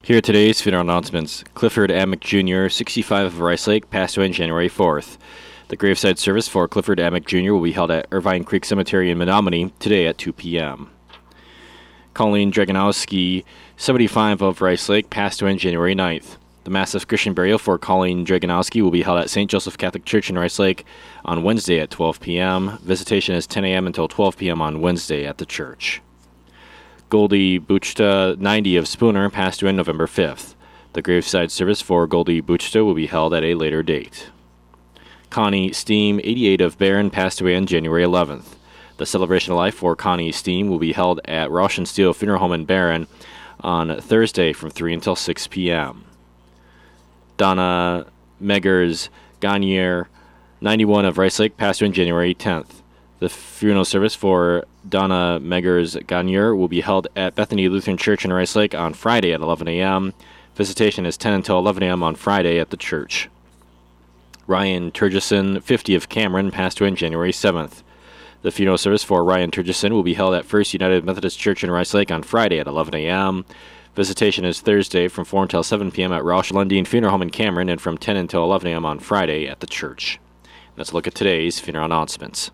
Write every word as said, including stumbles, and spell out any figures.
Here are today's funeral announcements. Clifford Amick Junior, sixty-five of Rice Lake, passed away on January fourth. The graveside service for Clifford Amick Junior will be held at Irvine Creek Cemetery in Menominee today at two p.m. Colleen Draganowski, seventy-five of Rice Lake, passed away on January ninth. The massive Christian burial for Colleen Draganowski will be held at Saint Joseph Catholic Church in Rice Lake on Wednesday at twelve p.m. Visitation is ten a.m. until twelve p.m. on Wednesday at the church. Goldie Buchta, ninety of Spooner, passed away on November fifth. The graveside service for Goldie Buchta will be held at a later date. Connie Steam, eighty-eight of Barron, passed away on January eleventh. The celebration of life for Connie Steam will be held at Roush and Steele Funeral Home in Barron on Thursday from three until six p.m. Donna Meggers Gagne, ninety-one of Rice Lake, passed away on January tenth. The funeral service for Donna Meggers Gagne will be held at Bethany Lutheran Church in Rice Lake on Friday at eleven a.m. Visitation is ten until eleven a.m. on Friday at the church. Ryan Turgeson, fifty of Cameron, passed away on January seventh. The funeral service for Ryan Turgeson will be held at First United Methodist Church in Rice Lake on Friday at eleven a.m. Visitation is Thursday from four until seven p.m. at Roush Lundeen Funeral Home in Cameron and from ten until eleven a.m. on Friday at the church. Let's look at today's funeral announcements.